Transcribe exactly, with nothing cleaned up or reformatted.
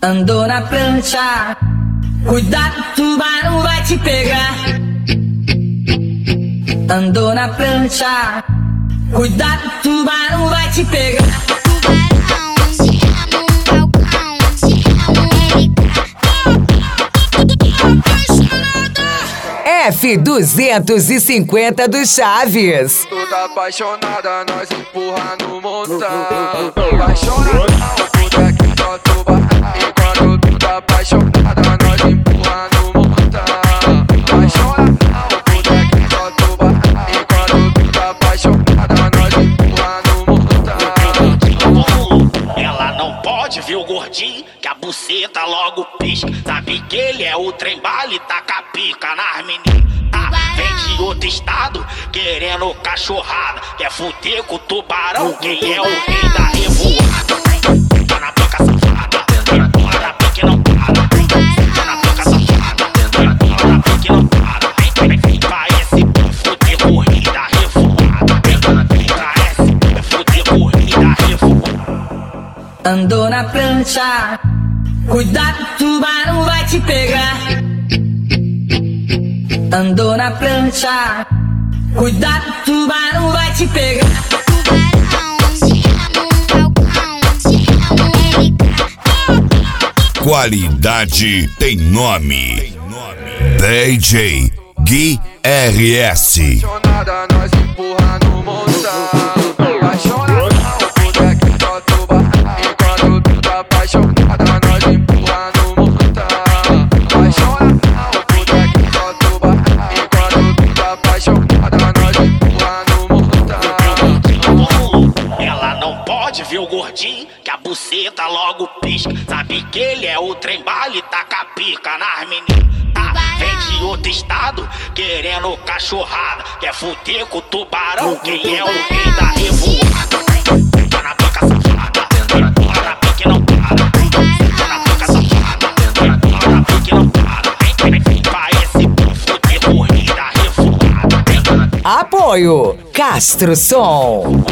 Andou na prancha, cuidado, tubarão vai te pegar. Andou na prancha, cuidado, tubarão vai te pegar. Tubarão, se amo um falcão, se amo F duzentos e cinquenta do Chaves. Toda apaixonada, nós empurra no montão. Apaixonada, puta que só tubarão. Enquanto toda apaixonada, nós empurra no montão. Apaixonada, puta que só tubarão. Enquanto toda apaixonada, nós empurra no montão. Ela não pode ver o gordinho, que a buceta logo pisca. Sabe que ele é o trem bala e taca a pica nas meninas. Ah, vem de outro estado, querendo cachorrada. Quer fuder com o tubarão, quem é o rei da revoada. Tá na pica safada, empurra na pica e não para. Tá na pica safada, empurra na pica e não para. Vai esse fuder com o rei da revoada. Vai esse fuder com o rei da revoada. Andou na prancha, cuidado, tubarão vai te pegar. Andou na prancha, cuidado, tubarão vai te pegar. Tubarão, se amo um falcão, se amo Qualidade tem nome. D J Gui R S. Apaixonada, nós empurra no montão. Apaixonada, puta que só tubarão. Enquanto toda apaixonada, nós empurra no montão. Apaixonada, puta que só tubarão. Enquanto toda apaixonada, nós empurra no montão. Ela não pode ver o gordinho, que a buceta logo pisca. Sabe que ele é o trem bala e taca a pica nas meninas. Ah, vem de outro estado, querendo cachorrada. Quer fuder com o tubarão, quem é o rei da revoada. Tá na pica safada, empurra na pica e não para. Tá na pica safada, empurra na pica e não para. Vai esse fuder com o rei da revoada. Apoio Castro Som.